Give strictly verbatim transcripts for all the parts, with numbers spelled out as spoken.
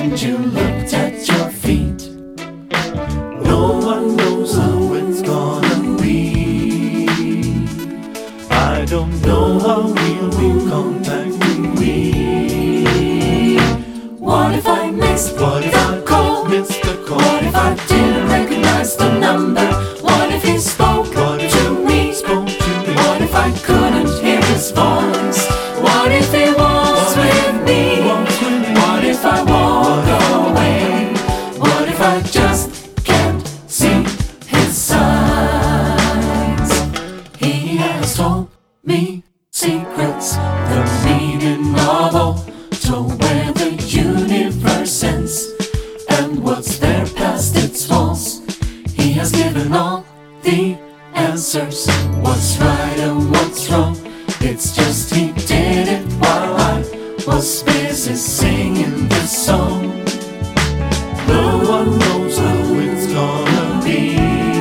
and you looked at your feet. No one knows how it's gonna be. I don't know how we'll be contacting we. What if I missed What if the I call? missed the call? What if I didn't recognize the number? What if he spoke What if to me? spoke to me? What if I couldn't hear his voice? What if he was with me? Walks with me. What if I walk away? What if I just can't see his signs? He has told me secrets, the meaning of all, to where the universe ends, and what's there past its walls. He has given all the answers, what's right and what's wrong. It's just he did it while I was busy singing this song. No one knows how it's gonna be.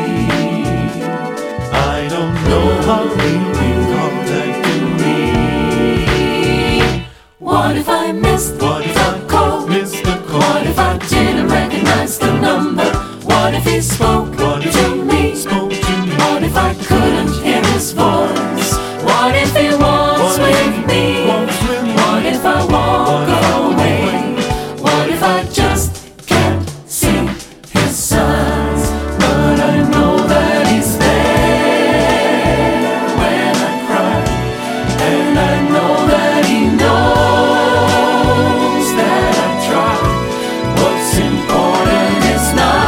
I don't know how we'll be contacting me. What if I missed What if the call? I missed the call? What if I didn't recognize the number? What if he spoke What if to he me? spoke to me? What if I couldn't hear his voice? What if he was What if with he me? walks with me? What if I walk What if I walk away? away? What if I just can't see his signs? But I know that he's there when I cry, and I know that he knows that I try. What's important is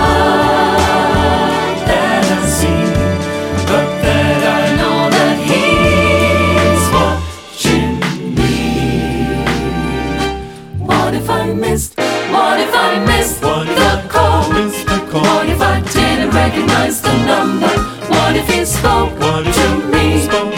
not that I see, but that I know that he's watching me. What if I missed? What if I missed What if the I call? missed the call? What if I didn't recognize the number? What if he spoke What if to he me? spoke